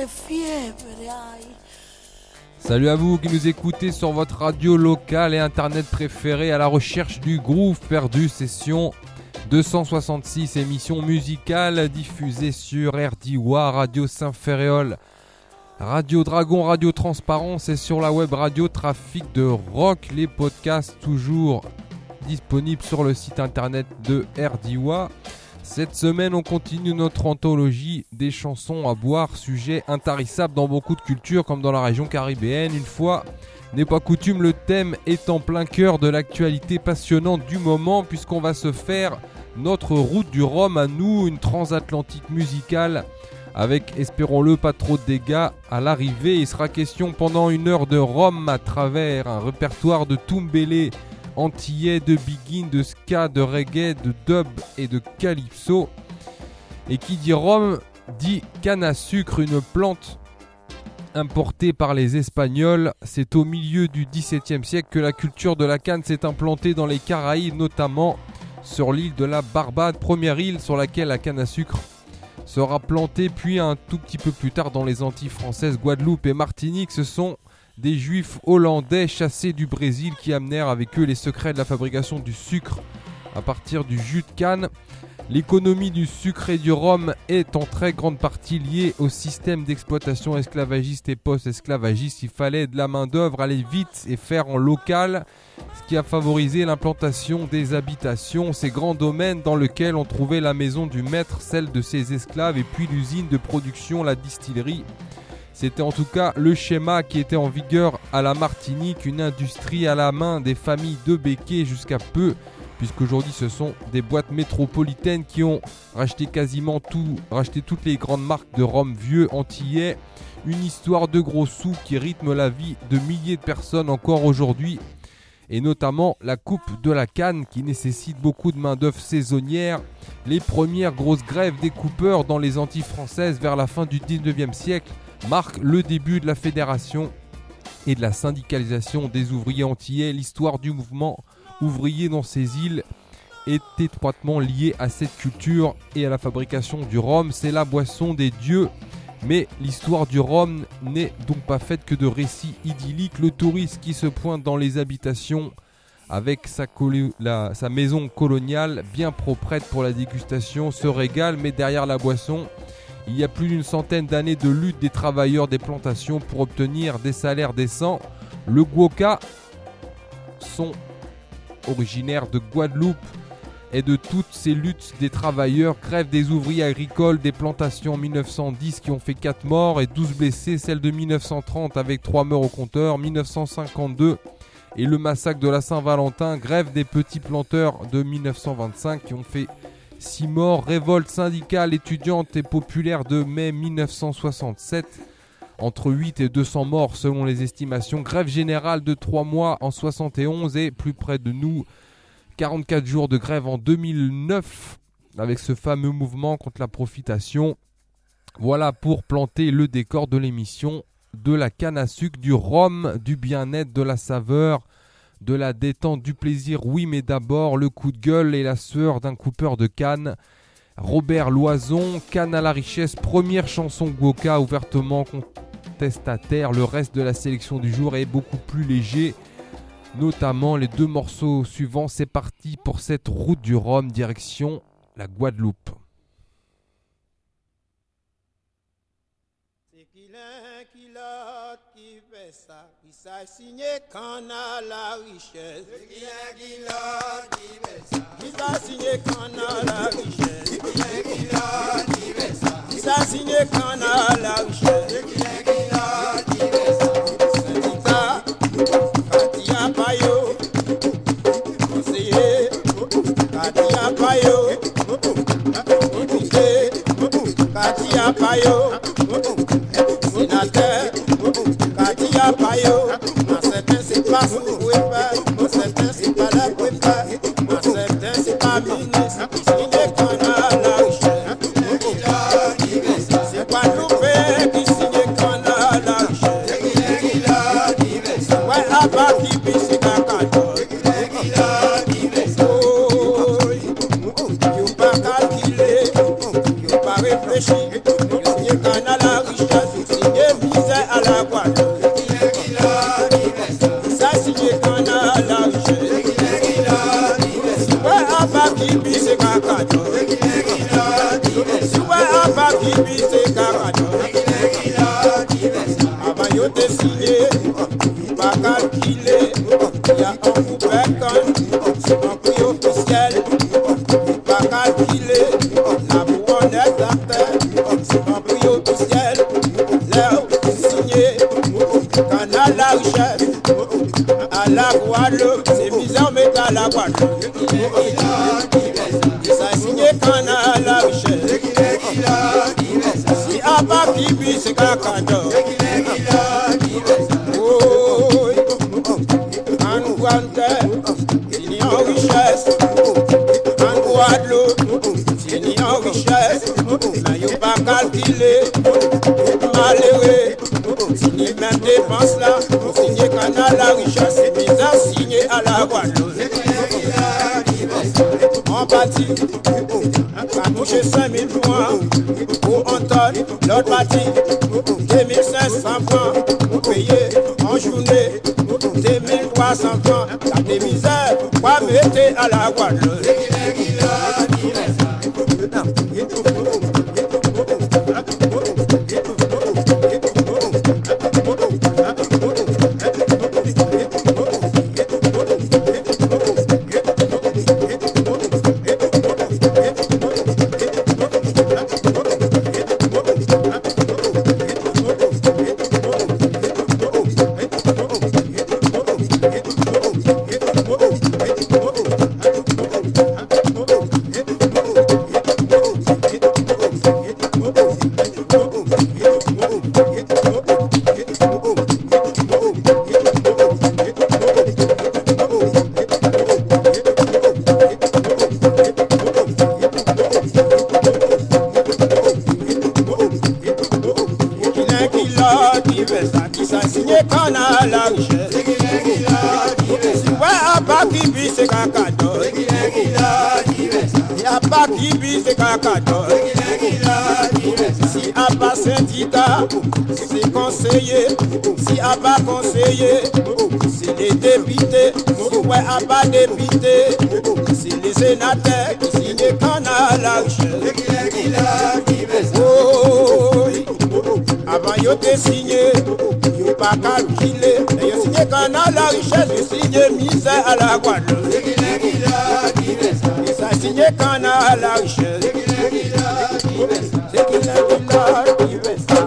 Salut à vous qui nous écoutez sur votre radio locale et internet préférée à la recherche du groove perdu, session 266, émission musicale diffusée sur RDIWA, Radio Saint-Ferréol, Radio Dragon, Radio Transparence et sur la web radio Trafic de Rock. Les podcasts toujours disponibles sur le site internet de RDIWA. Cette semaine, on continue notre anthologie des chansons à boire, sujet intarissable dans beaucoup de cultures comme dans la région caribéenne. Une fois n'est pas coutume, le thème est en plein cœur de l'actualité passionnante du moment puisqu'on va se faire notre route du rhum à nous, une transatlantique musicale avec, espérons-le, pas trop de dégâts à l'arrivée. Il sera question pendant une heure de rhum à travers un répertoire de Tumbele, antillais, de biguine, de ska, de reggae, de dub et de calypso. Et qui dit rhum dit canne à sucre, une plante importée par les Espagnols. C'est au milieu du XVIIe siècle que la culture de la canne s'est implantée dans les Caraïbes, notamment sur l'île de la Barbade, première île sur laquelle la canne à sucre sera plantée, puis un tout petit peu plus tard dans les Antilles françaises, Guadeloupe et Martinique. Ce sont des juifs hollandais chassés du Brésil qui amenèrent avec eux les secrets de la fabrication du sucre à partir du jus de canne. L'économie du sucre et du rhum est en très grande partie liée au système d'exploitation esclavagiste et post-esclavagiste. Il fallait de la main-d'œuvre, aller vite et faire en local, ce qui a favorisé l'implantation des habitations, ces grands domaines dans lesquels on trouvait la maison du maître, celle de ses esclaves et puis l'usine de production, la distillerie. C'était en tout cas le schéma qui était en vigueur à la Martinique, une industrie à la main des familles de Béquet jusqu'à peu, puisqu'aujourd'hui ce sont des boîtes métropolitaines qui ont racheté toutes les grandes marques de rhum vieux antillais. Une histoire de gros sous qui rythme la vie de milliers de personnes encore aujourd'hui, et notamment la coupe de la canne qui nécessite beaucoup de main-d'œuvre saisonnière. Les premières grosses grèves des coupeurs dans les Antilles françaises vers la fin du 19e siècle marque le début de la fédération et de la syndicalisation des ouvriers antillais. L'histoire du mouvement ouvrier dans ces îles est étroitement liée à cette culture et à la fabrication du rhum. C'est la boisson des dieux, mais l'histoire du rhum n'est donc pas faite que de récits idylliques. Le touriste qui se pointe dans les habitations avec sa maison coloniale bien proprette pour la dégustation se régale, mais derrière la boisson, il y a plus d'une centaine d'années de lutte des travailleurs des plantations pour obtenir des salaires décents. Le Gwoka sont originaires de Guadeloupe et de toutes ces luttes des travailleurs, grève des ouvriers agricoles des plantations en 1910 qui ont fait 4 morts et 12 blessés, celle de 1930 avec 3 morts au compteur, 1952 et le massacre de la Saint-Valentin, grève des petits planteurs de 1925 qui ont fait 6 morts, révolte syndicale, étudiante et populaire de mai 1967, entre 8 et 200 morts selon les estimations, grève générale de 3 mois en 71 et plus près de nous, 44 jours de grève en 2009 avec ce fameux mouvement contre la profitation. Voilà pour planter le décor de l'émission de la canne à sucre, du rhum, du bien-être, de la saveur, de la détente, du plaisir, oui, mais d'abord le coup de gueule et la sueur d'un coupeur de canne. Robert Loison, Canne à la richesse, première chanson Gwoka ouvertement contestataire. Le reste de la sélection du jour est beaucoup plus léger, notamment les 2 morceaux suivants. C'est parti pour cette route du rhum, direction la Guadeloupe. Il s'est signé Canne à la richesse. Il s'est signé Canne à la richesse. Il s'est signé Canne à la richesse. Syndicat, Katia Payo, conseiller, Katia Payo, député, Katia Payo, sénateur, Katia Payo, en certains c'est pas sous-préfet, en certains c'est pas la préfet, en certains c'est pas ministre, il n'est qu'en a la richesse. C'est pas loupé qui signe qu'en a la richesse. Ouais, à part qui pisse dans canton. Yo pas calculé, yo pas réfléchi, yo signe qu'en a la richesse. kakado. Siwe aba bibi se kakado. Avant yo te signé, pas calculé. Y'a un coupé quand, un prix officiel. Pas calculé, la couronne est à terre. Un prix officiel. L'air signé, canal la richesse. À la Guadeloupe, c'est bizarre mais à la Guadeloupe. Ça signé canal la richesse. Si à pas bibi c'est kakado. Fini en richesse, en Guadeloupe, fini en richesse, mais y'a pas calculé, malheureux, fini même dépense là, pour signer canal la richesse, c'est bizarre signé à la Guadeloupe. On bâtit, va toucher 5000 francs, pour Anton, l'autre bâtit, 2500 francs, pour payer en journée. 2300 francs, la misère, quoi mettez à la Guadeloupe. Si à pas syndicat, c'est conseiller. Si à pas conseiller, c'est les députés. Si ouais à pas député, c'est les sénateurs qui signent canal la richesse. Oh, avant yo te signé, yo pas calculé. Et yo signé canal la richesse, yo signé misère à la Guadeloupe. Et ça signé canal la richesse. C'est qu'il a qui veut ça.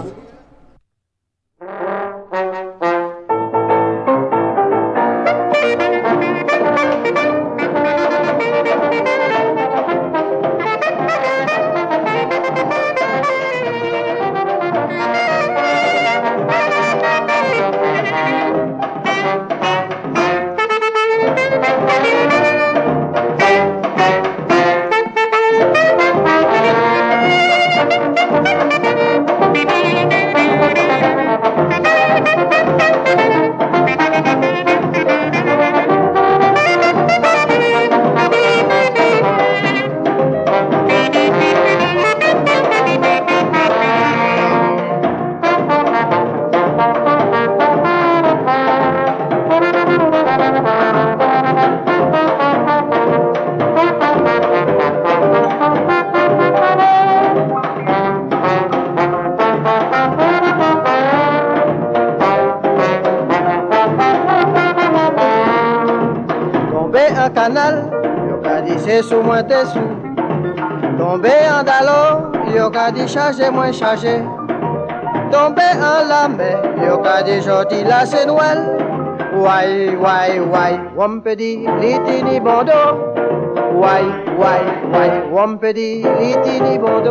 Sous moins tes sous, tomber en dallon, yo ka di charger moins charger. Tomber en la mer, yo ka di jodi la c'est Noël. Why, wampedi, litini bondo. Why, wampedi, litini bondo.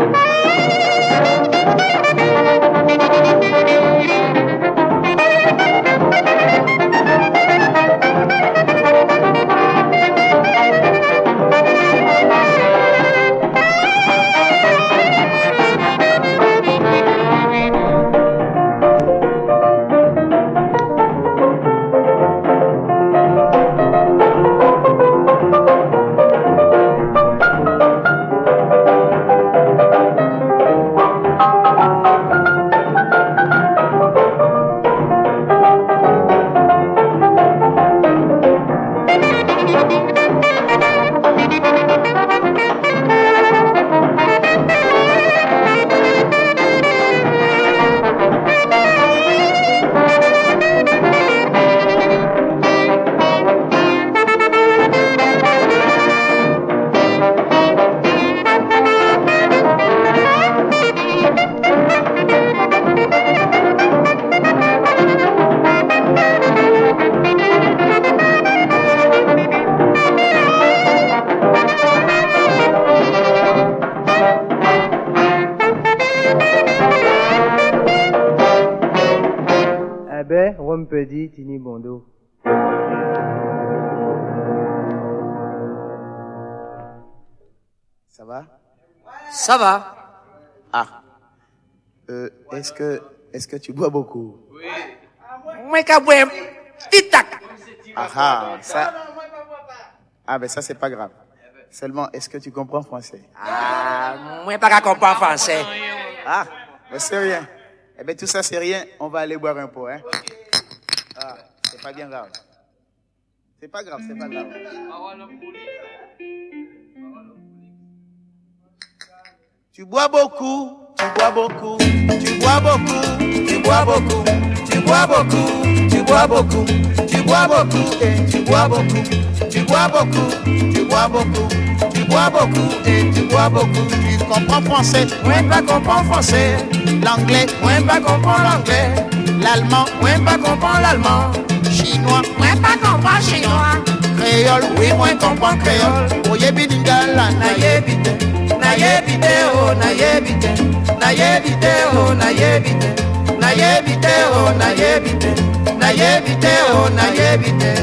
peut dire Tini Bondo. Ça va? Ça va. Ah. Est-ce que tu bois beaucoup? Oui. Moi, qu'à boire petit tac. Ah, ça. Ah, ben ça, c'est pas grave. Seulement, est-ce que tu comprends français? Ah, moi, pas qu'à comprendre français. Ah, ben c'est rien. Eh ben tout ça, c'est rien. On va aller boire un pot, hein? Ah, c'est pas bien grave. C'est pas grave, c'est pas grave. Tu bois beaucoup, tu bois beaucoup, tu bois beaucoup, tu bois beaucoup, tu bois beaucoup, tu bois beaucoup, tu bois beaucoup, et tu bois beaucoup, tu bois beaucoup, tu bois beaucoup, tu bois beaucoup, et tu bois beaucoup. Tu comprends français, moi pas comprends français. L'anglais, moi pas comprends l'anglais. L'allemand, moi pas comprends l'allemand. Chinois, moi pas comprends chinois. Créole, oui moi comprends créole. Oye bidingala, na yebite. Na yebite oh, na yebite. Na yebite oh, na yebite. Na yebite oh, na yebite. Na yebite oh, na yebite.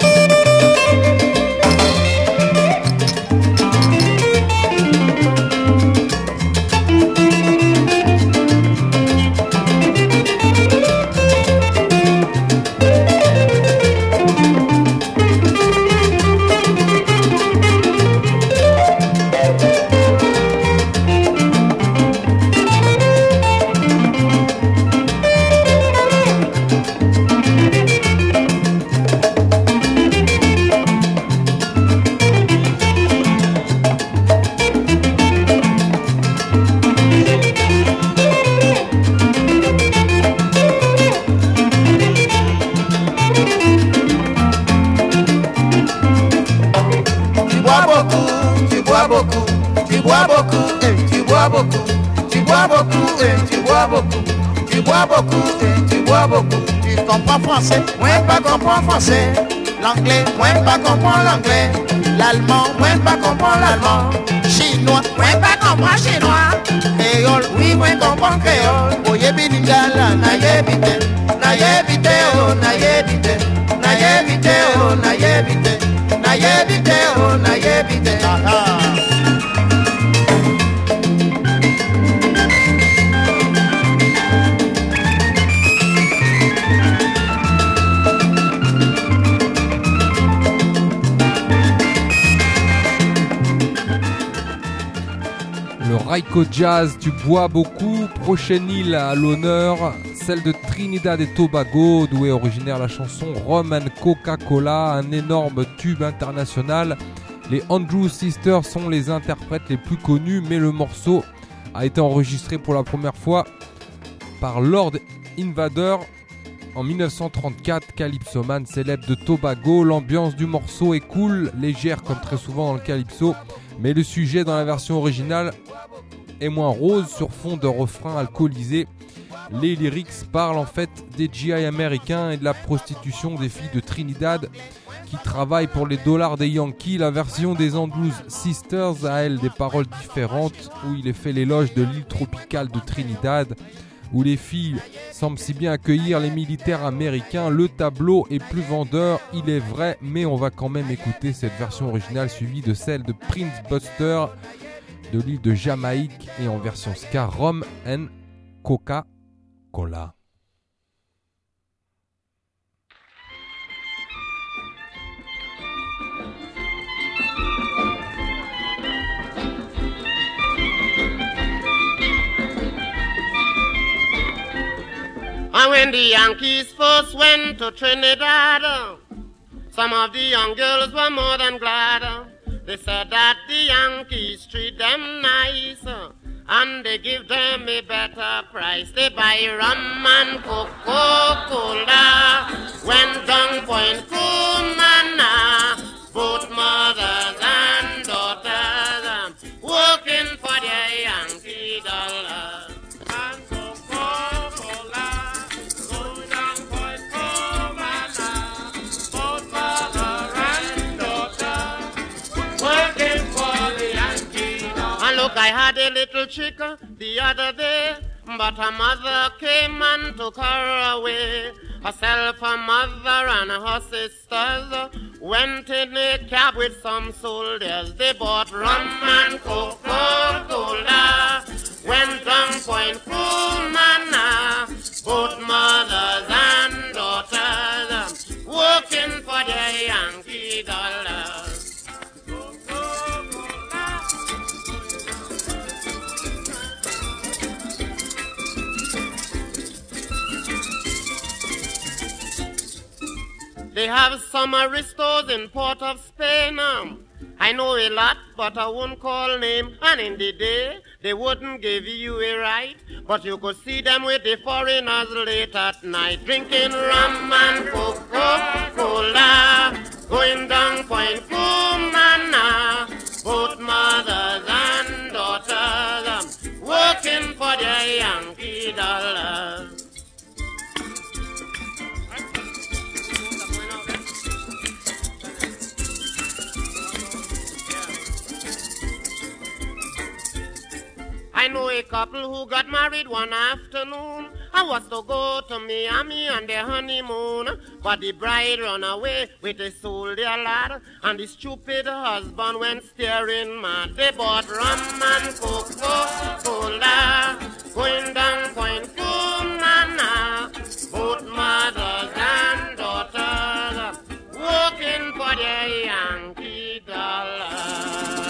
Tu comprends français, moi pas comprends français. L'anglais, moi pas comprends l'anglais. L'allemand, moi pas comprends l'allemand. Chinois, moi pas comprends chinois. Créole, oui moi comprends créole. Oye bilingala, na yebite, na yebite oh, na yebite, na yebite oh, na yebite, na yebite oh, na yebite. Raiko Jazz, tu bois beaucoup. Prochaine île à l'honneur, celle de Trinidad et Tobago, d'où est originaire la chanson Rum and Coca-Cola, un énorme tube international. Les Andrews Sisters sont les interprètes les plus connus, mais le morceau a été enregistré pour la première fois par Lord Invader en 1934. Calypsoman célèbre de Tobago. L'ambiance du morceau est cool, légère comme très souvent dans le calypso, mais le sujet dans la version originale est moins rose sur fond de refrain alcoolisé. Les lyrics parlent en fait des GI américains et de la prostitution des filles de Trinidad qui travaillent pour les dollars des Yankees. La version des Andrews Sisters a elle des paroles différentes où il est fait l'éloge de l'île tropicale de Trinidad où les filles semblent si bien accueillir les militaires américains. Le tableau est plus vendeur, il est vrai, mais on va quand même écouter cette version originale suivie de celle de Prince Buster de l'île de Jamaïque et en version ska, Rum and Coca-Cola. And when the Yankees first went to Trinidad, some of the young girls were more than glad. They said that the Yankees treat them nice, and they give them a better price. They buy rum and Coca-Cola when down Point Cumana, both mothers and daughters working for their Yankee dollars. I had a little chick the other day, but her mother came and took her away. Herself, her mother, and her sisters went in a cab with some soldiers. They bought rum and Coca-Cola, went down Point Crumana, both mothers and daughters, working for their Yankee dollars. They have some aristos in Port of Spain. I know a lot, but I won't call name. And in the day, they wouldn't give you a right. But you could see them with the foreigners late at night, drinking rum and Coca-Cola, going down Point Cumana, both mothers and daughters, working for their Yankee dollars. I know a couple who got married one afternoon and was to go to Miami on their honeymoon. But the bride ran away with a soldier lad, and the stupid husband went staring mad. They bought rum and Coca-Cola, going down Point Cumana, both mothers and daughters, working for their Yankee dollars.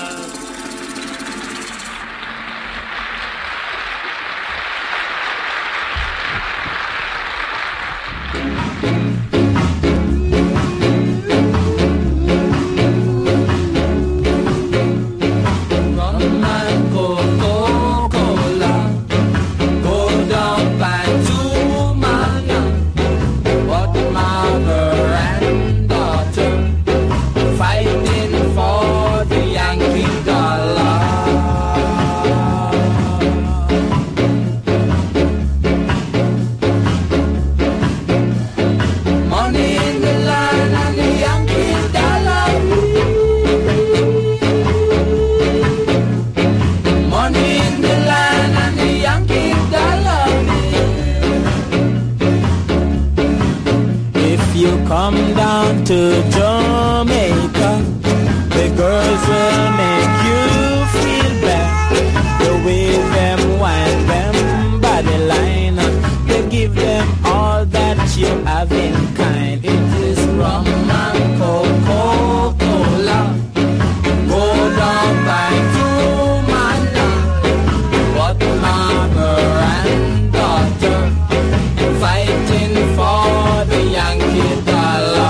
Come down to Jamaica, the girls will make you feel bad. The way them wind them body line, they give them all that you have in kind. It is rum and Coca-Cola, go down by Cumana, what mother and daughter fighting for the Yankee dollar.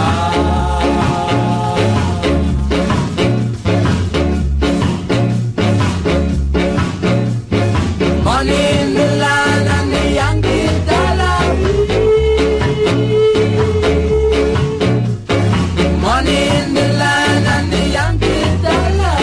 Money in the land and the Yankee dollar. Money in the land and the Yankee dollar.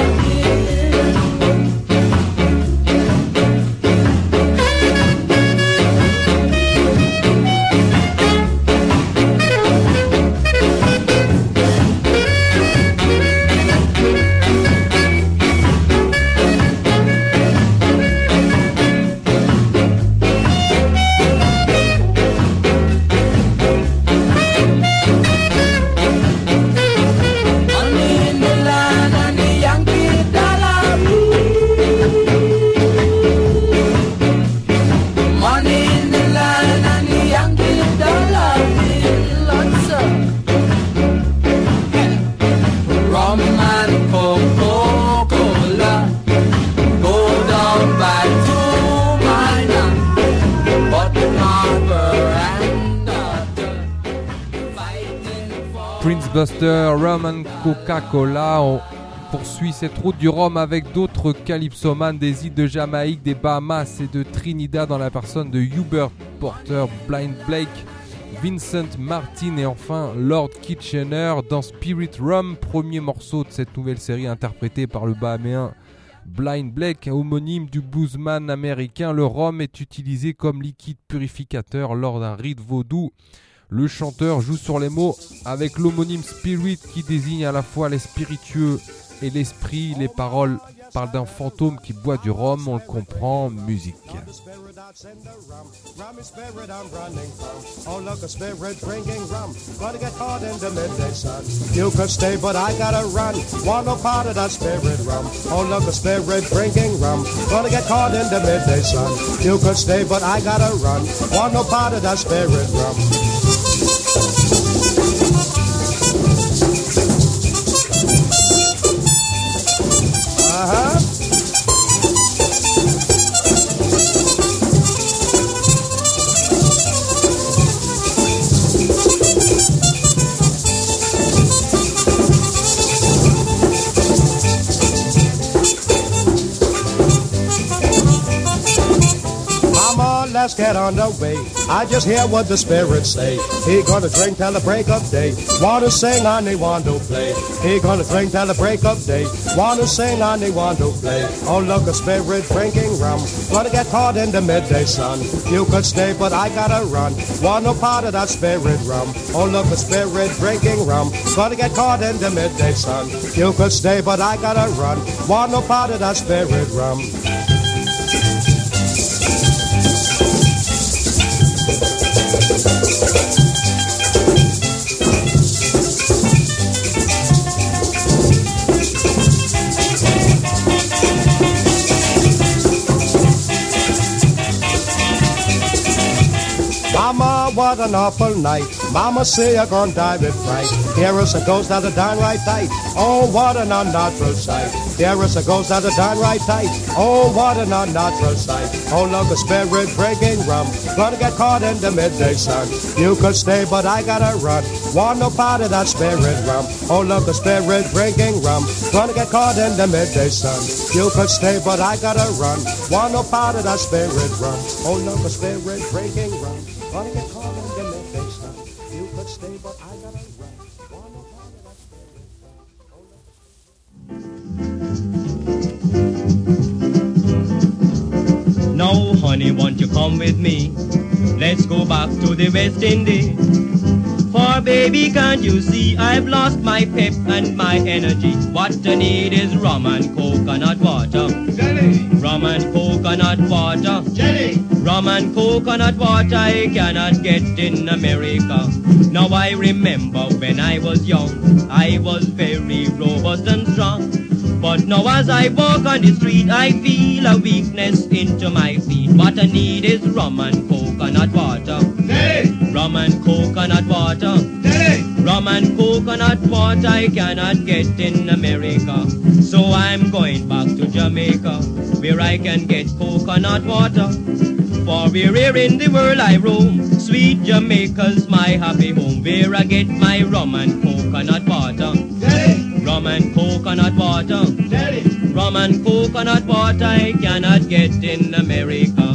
Prince Buster, Rum and Coca-Cola. On poursuit cette route du rhum avec d'autres calypsomanes des îles de Jamaïque, des Bahamas et de Trinidad dans la personne de Hubert Porter, Blind Blake, Vincent Martin et enfin Lord Kitchener dans Spirit Rum, premier morceau de cette nouvelle série interprété par le Bahaméen Blind Blake, homonyme du bluesman américain. Le rhum est utilisé comme liquide purificateur lors d'un rite vaudou. Le chanteur joue sur les mots avec l'homonyme spirit qui désigne à la fois les spiritueux et l'esprit. Les paroles parle d'un fantôme qui boit du rhum, on le comprend, musique. Rum is spirit I'm running from. Oh, look, a spirit bringing rum. Gonna get caught in the midday sun. You could stay, but I gotta run. Want no part of that spirit rum. Oh, look, a spirit bringing rum. Gonna get caught in the midday sun. You could stay, but I gotta run. Want no part of that spirit rum. Uh-huh. Let's get on the way. I just hear what the spirits say. He gonna drink till the break of day. Wanna sing and he want to play. He gonna drink till the break of day. Wanna sing and he want to play. Oh, look, a spirit drinking rum. Gonna get caught in the midday sun. You could stay, but I gotta run. Want no part of that spirit rum. Oh, look, a spirit drinking rum. Gonna get caught in the midday sun. You could stay, but I gotta run. Want no part of that spirit rum. Mama, what an awful night. Mama say you're gonna die with fright. Here is a ghost that are downright tight. Oh, what an unnatural sight. Here is a ghost that are downright tight. Oh, what an unnatural sight. Oh, look, a spirit breaking rum. Gonna get caught in the midday sun. You could stay, but I gotta run. Want no part of that spirit rum. Oh, look, a spirit breaking rum. Gonna get caught in the midday sun. You could stay, but I gotta run. Want no part of that spirit rum. Oh, look, a spirit breaking rum. Gonna get caught in the midday sun. You could stay, but I gotta run. Want no part of that spirit rum. Now, honey, won't you come with me? Let's go back to the West Indies. For baby, can't you see I've lost my pep and my energy? What I need is rum and coconut water. Jelly. Rum and coconut water. Jelly. Rum and coconut water I cannot get in America. Now I remember when I was young, I was very robust and strong. But now as I walk on the street, I feel a weakness into my feet. What I need is rum and coconut water. Hey! Rum and coconut water. Hey! Rum and coconut water I cannot get in America. So I'm going back to Jamaica, where I can get coconut water. For wherever in the world I roam, sweet Jamaica's my happy home, where I get my rum and coconut water. Hey! Rum and coconut water. Hey! Rum and coconut water I cannot get in America.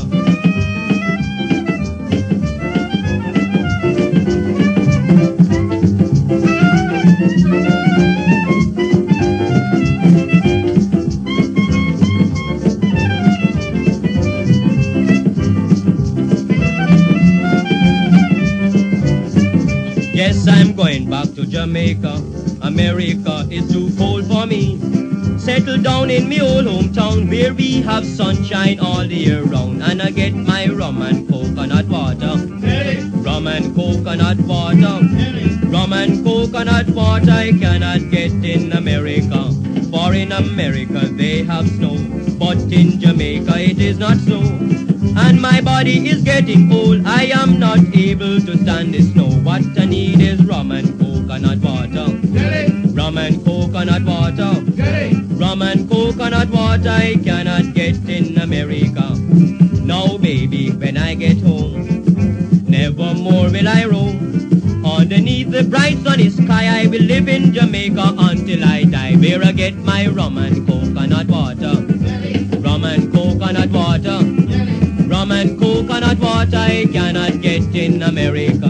Yes, I'm going back to Jamaica. America is too cold for me. Settle down in me old hometown, where we have sunshine all the year round. And I get my rum and coconut water. Hey. Rum and coconut water. Hey. Rum and coconut water I cannot get in America. For in America they have snow, but in Jamaica it is not so. And my body is getting old, I am not able to stand the snow. What I need is rum and coconut water. Rum and coconut water. Rum and coconut water I cannot get in America. Now baby, when I get home, never more will I roam. Underneath the bright sunny sky I will live in Jamaica until I die, where I get my rum and coconut water. Rum and coconut water. Rum and coconut water I cannot get in America.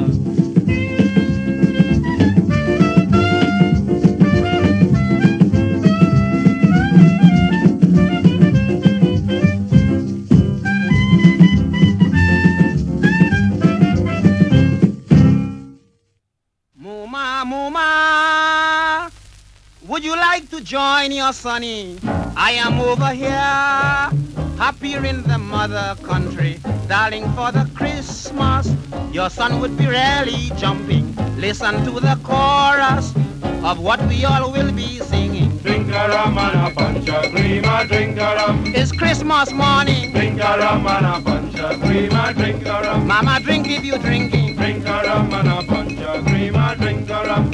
Mama, would you like to join shiny or sunny, I am over here, happier in the mother country. Darling, for the Christmas, your son would be really jumping. Listen to the chorus of what we all will be singing. Drink a rum and a punch of creamer, drink a rum. It's Christmas morning. Drink a rum and a punch of creamer, drink a rum. Mama, drink if you drinking. Drink a rum and a punch of creamer, drink a rum.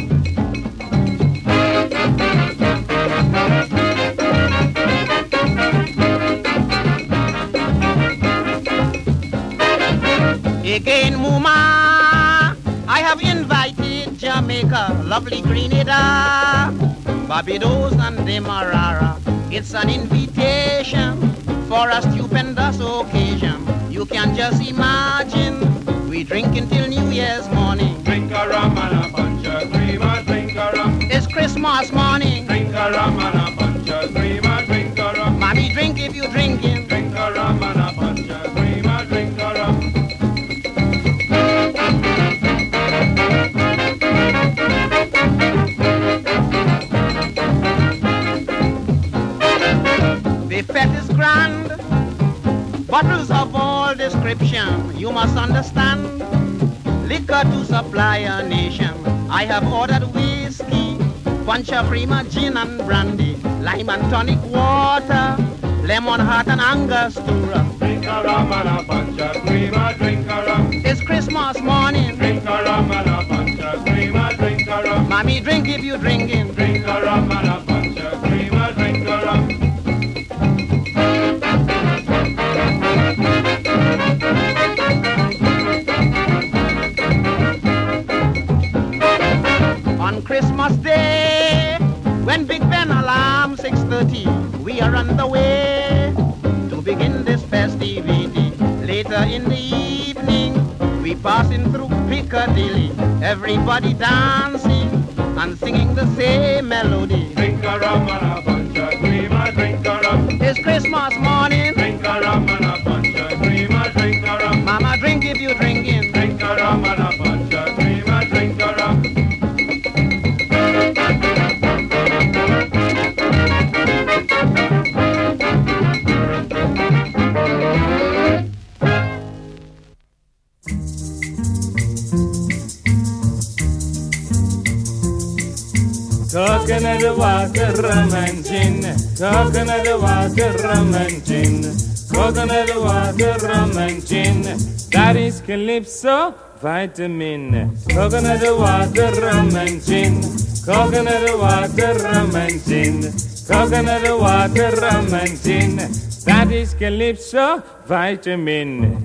Again, Muma, I have invited Jamaica, lovely Grenada, Barbados and Demerara. It's an invitation for a stupendous occasion. You can just imagine, we drink until New Year's morning. Drink a rum and a punch of creamer, drink a rum. It's Christmas morning. Drink a rum and a punch of creamer, drink a rum. Mommy, drink if you drinking. Drink a rum and a punch of creamer, drink a rum. The fete is grand, bottles of all description, you must understand. Liquor to supply a nation. I have ordered whiskey, punch of creamer, gin and brandy, lime and tonic water, lemon heart and Angostura. Drink a rum and a punch of creamer, drink a rum. It's Christmas morning. Drink a rum and a punch of creamer, drink a rum. Mommy, drink if you drinking. Drink a rum and a punch of creamer, drink a rum. On Christmas Day, when Big Ben alarm 6:30, we are on the way to begin this festivity. Later in the evening, we passing through Piccadilly, everybody dancing and singing the same melody. Drink a rum and a punch of creamer, drink a rum. It's Christmas morning. Drink a rum and a punch of creamer, drink a rum. Mama, drink if you drinking. Drink a rum and a punch of creamer, drink a rum. Coconut water, rum and gin. Coconut water, rum and gin. Coconut water, rum and gin. That is Calypso vitamin. Coconut water, rum and gin. Coconut water, rum and gin. Coconut water, rum and gin. That is Calypso vitamin.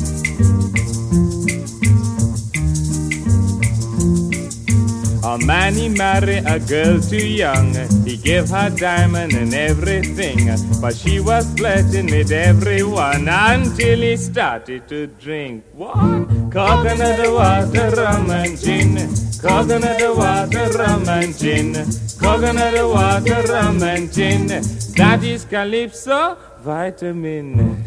A man he married a girl too young. He gave her diamond and everything, but she was flirting with everyone until he started to drink. What? Coconut water, rum and gin. Coconut water, rum and gin. Coconut water, rum and gin. That is Calypso vitamin.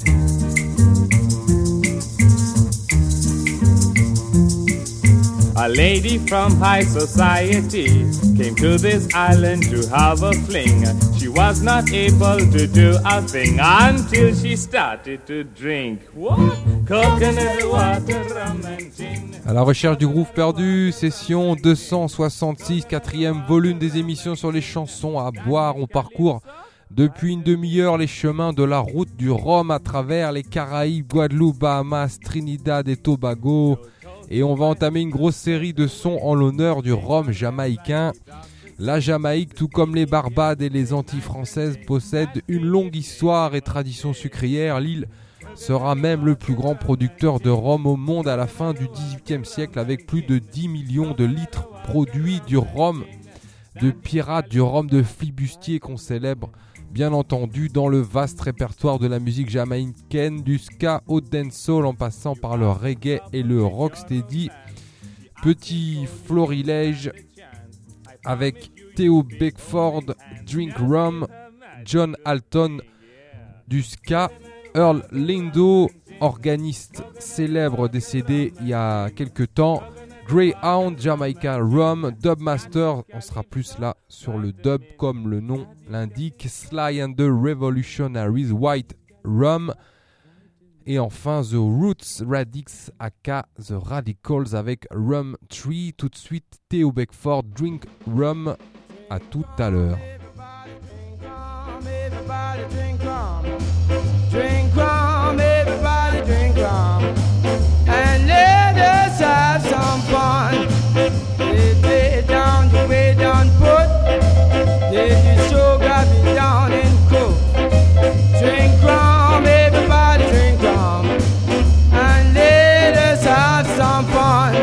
A lady from high society came to this island to have a fling. She was not able to do a thing until she started to drink. What? Coconut water, rum and gin. À la recherche du groove perdu, session 266, 4e volume des émissions sur les chansons à boire. On parcourt depuis une demi-heure les chemins de la route du rhum à travers les Caraïbes, Guadeloupe, Bahamas, Trinidad et Tobago. Et on va entamer une grosse série de sons en l'honneur du rhum jamaïcain. La Jamaïque, tout comme les Barbades et les Antilles françaises, possède une longue histoire et tradition sucrière. L'île sera même le plus grand producteur de rhum au monde à la fin du XVIIIe siècle, avec plus de 10 millions de litres produits du rhum de pirate, du rhum de flibustier qu'on célèbre bien entendu dans le vaste répertoire de la musique jamaïcaine, du ska au dancehall en passant par le reggae et le rocksteady. Petit florilège avec Theo Beckford, Drink Rum, John Alton du ska, Earl Lindo, organiste célèbre décédé il y a quelques temps, Greyhound, Jamaican Rum, Dubmaster, on sera plus là sur le dub comme le nom l'indique, Sly and the Revolutionaries, White Rum, et enfin The Roots Radix aka The Radicals avec Rum Tree. Tout de suite Theo Beckford, Drink Rum, à tout à l'heure. Everybody drink rum. Drink rum, everybody drink rum. And let us have some fun. Lay down the way down put. Let the sugar be down and cook. Drink rum, everybody drink rum. And let us have some fun.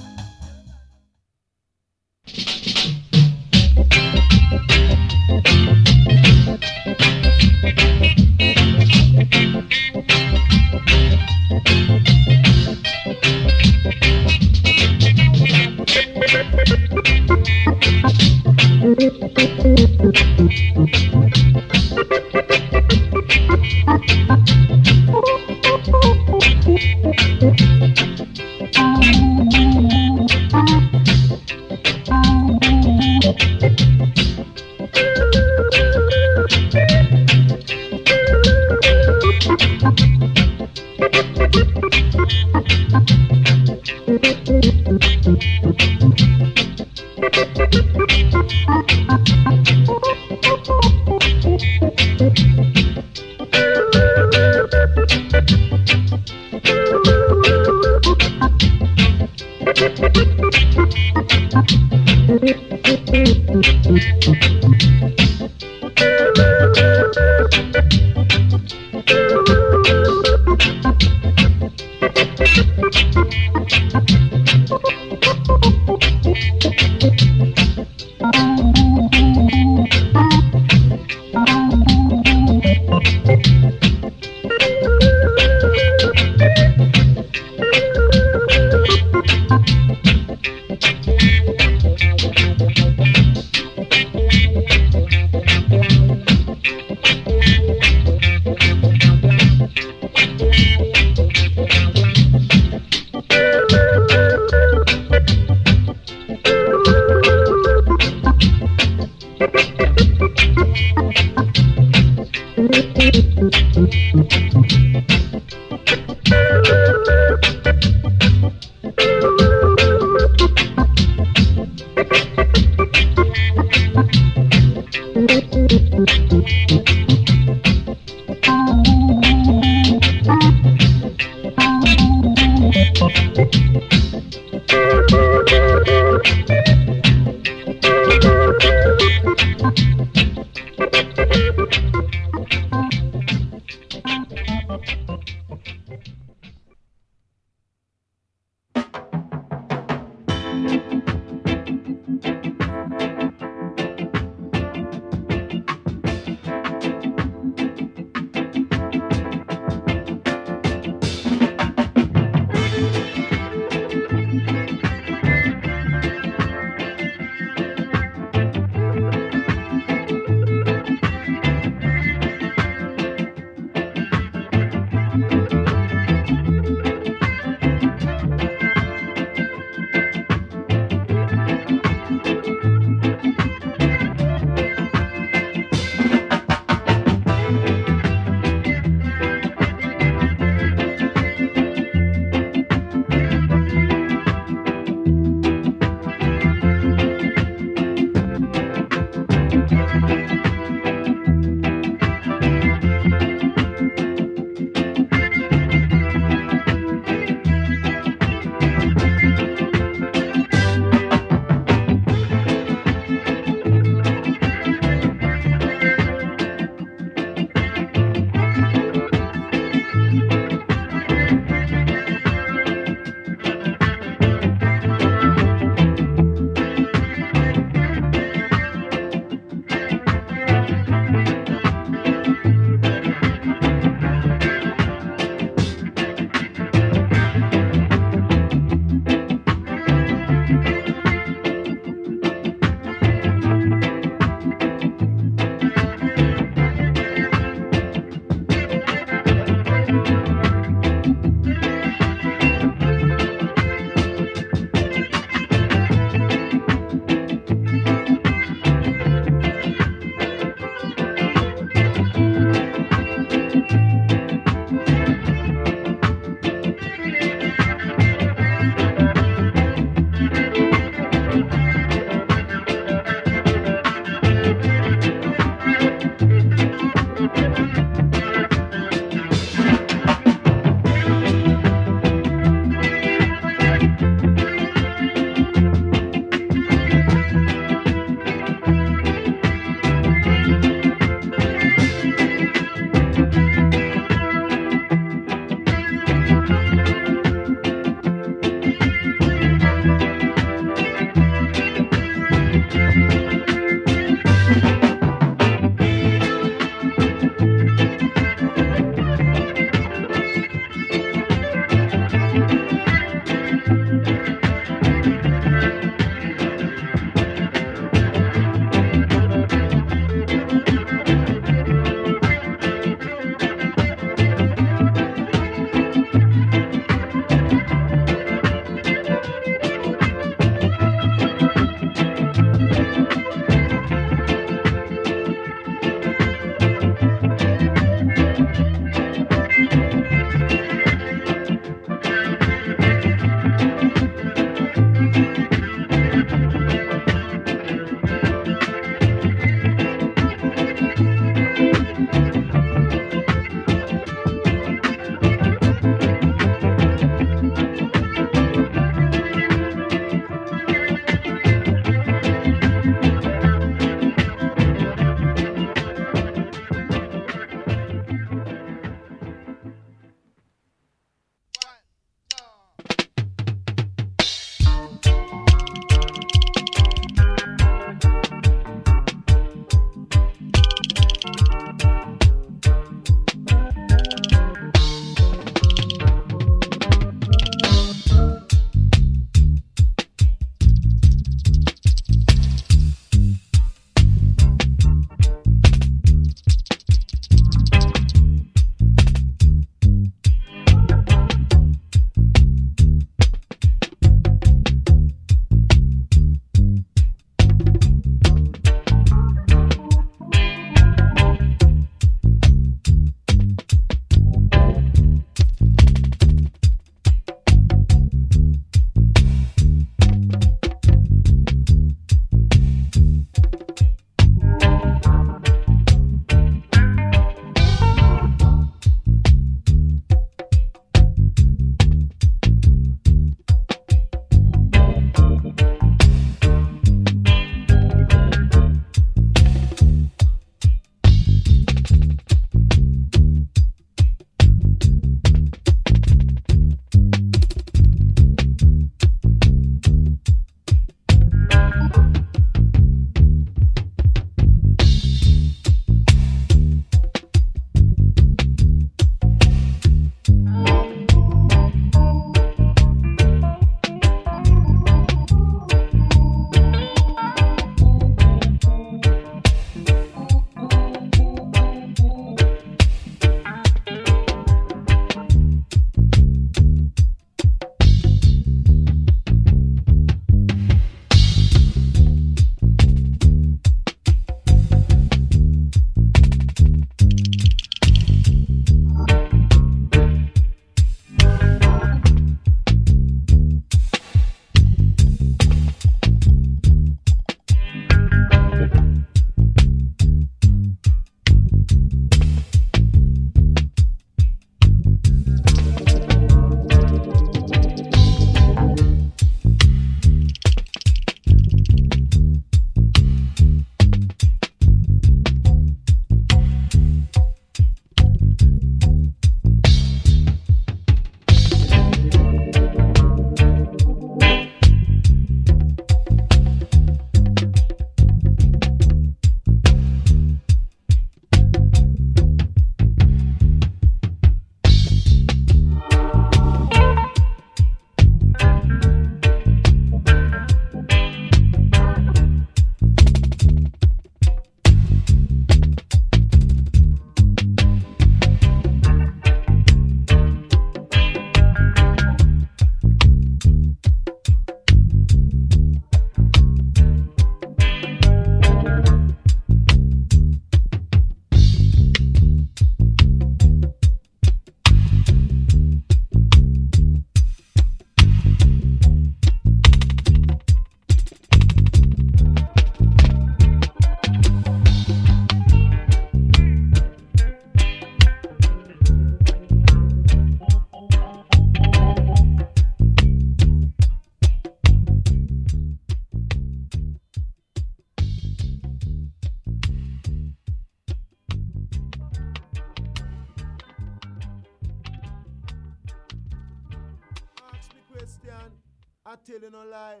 I tell you no lie.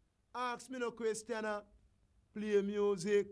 Ask me no question. Play music.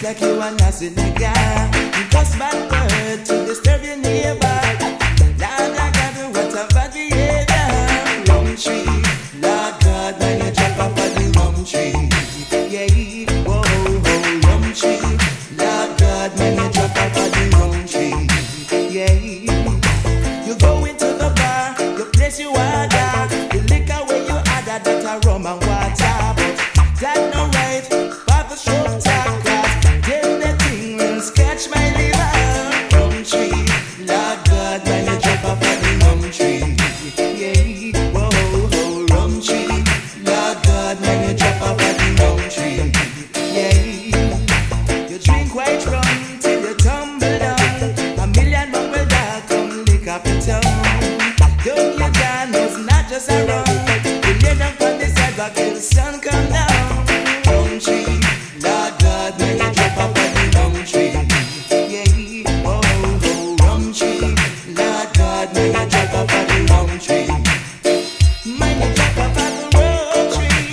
like you are not in the guy. Cause bad word to disturb your neighbor. Lord, I got what a bad behavior. Rum tree, Lord God, when you drop off of the rum tree. Yeah, whoa, whoa, rum tree. Lord God, when you drop off of the rum tree. Yeah, you go into the bar, you place you order. The liquor where you order, that a rum and water. But that no right, Papa Stroke talk. Then the thing will scratch my liver. Rum tree, Lord God, when you drop off of the rum tree. Yeah, whoa, whoa, rum tree. Lord God, when you drop off of the rum tree. Yeah, you drink white rum till you tumble down. A million bubble dog come lick up your tongue. Don't you down, it's not just a rum. You lay down on the sidewalk till the sun come down. Rum tree, Lord God, when you drop off of the rum tree. Yeah, whoa, whoa, rum tree. Lord God, when you drop off of the rum tree. When you drop off of the rum tree.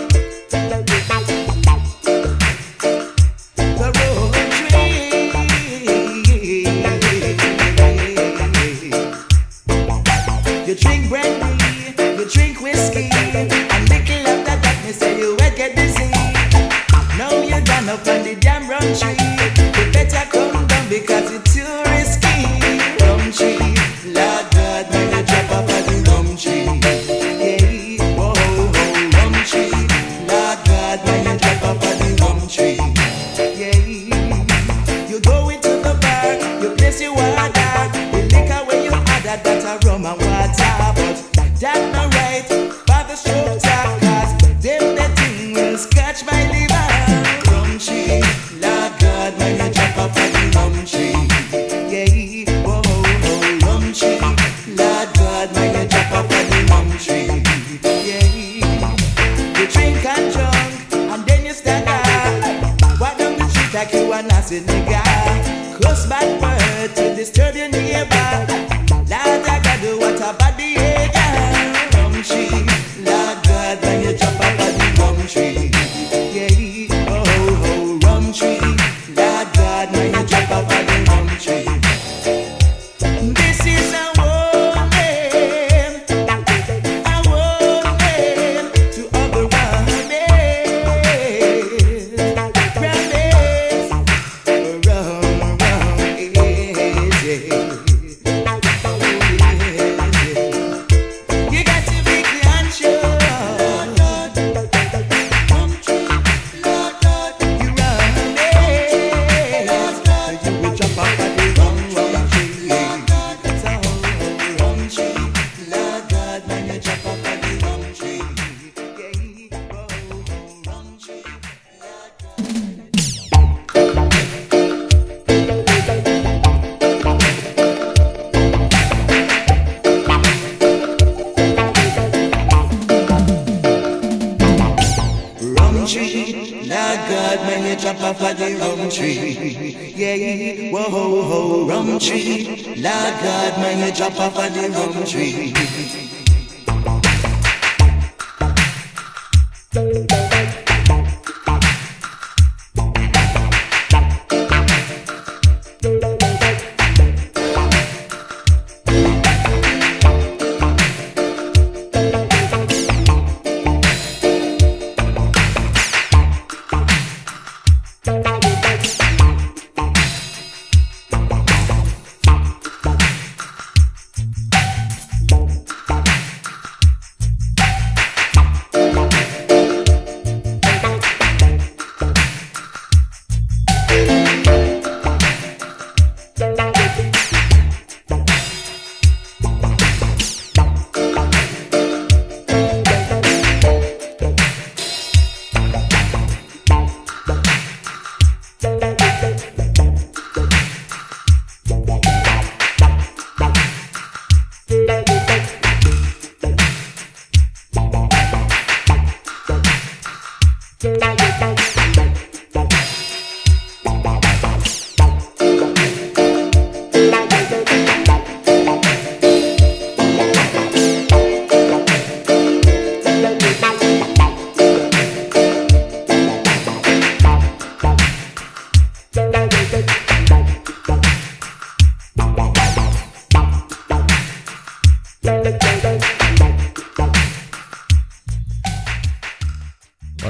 The rum tree. You drink brandy, you drink whiskey, and little after that, me say you will get dizzy. Now you're done up on the damn rum tree. You better come down because it's too risky. Rum tree, Lord God, when you drop off of the rum tree. Yeah, whoa, whoa, rum tree, Lord God, when you drop off of the rum tree. Yeah, you go into the bar, you place your order. The liquor where you order, that's a rum and water. But that no right, Father Stroke talk, cause them the thing will scratch my liver. Rum tree, Lord God, when you drop off of the rum tree. Yeah, whoa, whoa, rum tree, Lord God, when you drop off of the rum tree. Yeah, you drink and drunk, and then you stagger. Walk down the street like you are not in the guy. Close bad word to disturb your neighbor. Lord, I gotta do what a bad behavior. Rum tree, Lord God, when you drop off of the rum tree. Yeah, oh, oh, rum tree, Lord God, when you drop off of the rum tree. This is a warning to all the you got to be conscious. You run you will jump off of the rum tree. So rum tree, Lord God, when you jump off of the rum tree. Yeah, oh, rum tree, Lord rum tree, Lord God, when you drop off of the rum tree. Yeah, whoa, whoa, rum tree, Lord God, when you drop off of the rum tree.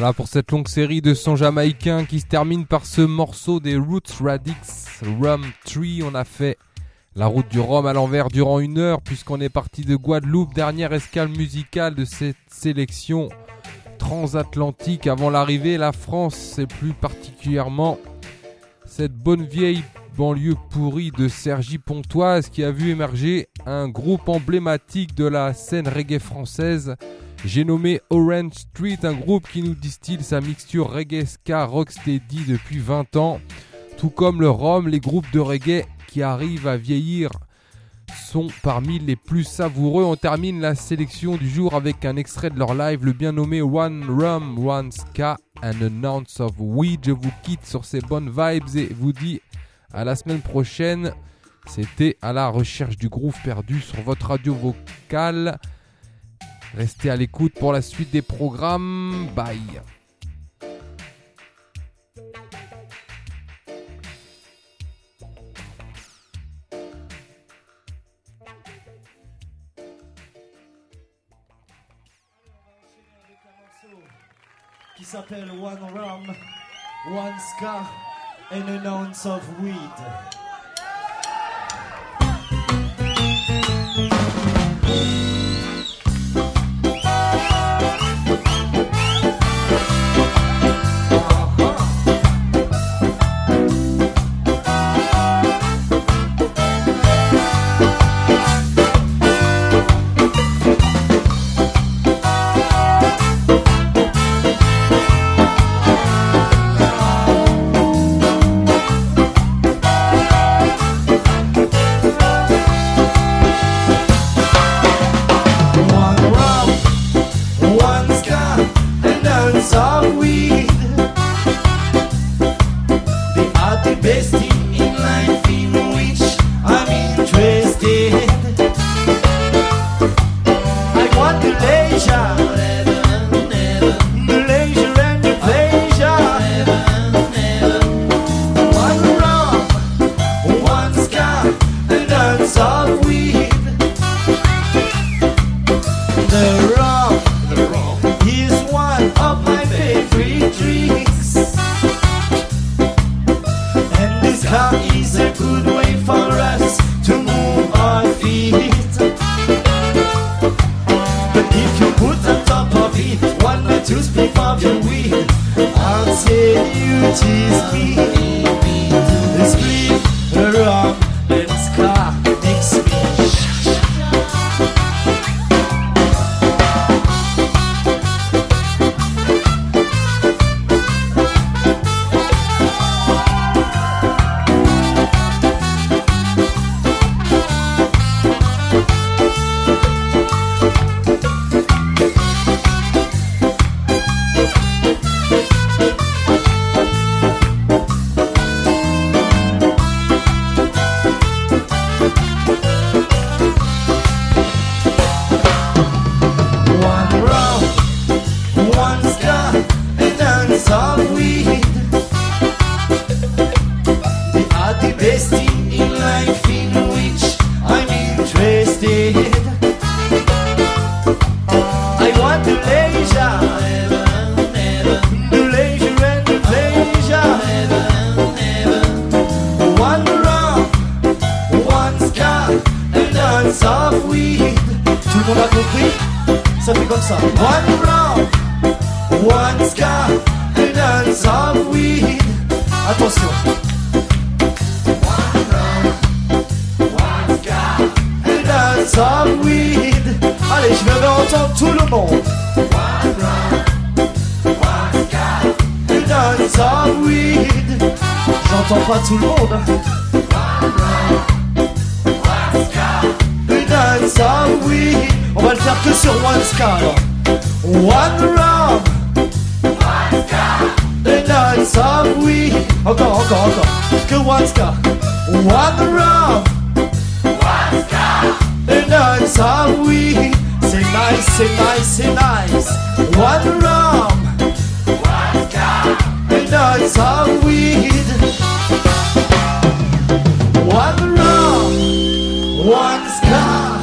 Voilà pour cette longue série de sons jamaïcains qui se termine par ce morceau des Roots Radix Rum Tree. On a fait la route du rhum à l'envers durant 1 heure puisqu'on est parti de Guadeloupe, dernière escale musicale de cette sélection transatlantique avant l'arrivée, la France et plus particulièrement cette bonne vieille banlieue pourrie de Cergy-Pontoise qui a vu émerger un groupe emblématique de la scène reggae française. J'ai nommé Orange Street, un groupe qui nous distille sa mixture reggae ska rocksteady depuis 20 ans. Tout comme le rhum, les groupes de reggae qui arrivent à vieillir sont parmi les plus savoureux. On termine la sélection du jour avec un extrait de leur live, le bien nommé One Rum, One Ska and an Ounce of Weed. Je vous quitte sur ces bonnes vibes et vous dis à la semaine prochaine. C'était À la recherche du groove perdu sur votre radio vocale. Restez à l'écoute pour la suite des programmes. Bye. Qui s'appelle One Rum, One Ska and an Ounce of Weed. J'entends pas tout le monde. Une dance of weed. On va le faire que sur One Ska alors. One rum, One Ska. Une dance of weed. Encore. Que One Ska. One rum, One Ska. Une dance of weed. C'est nice. One rum, One Ska. Une dance of weed. One rum, One Ska.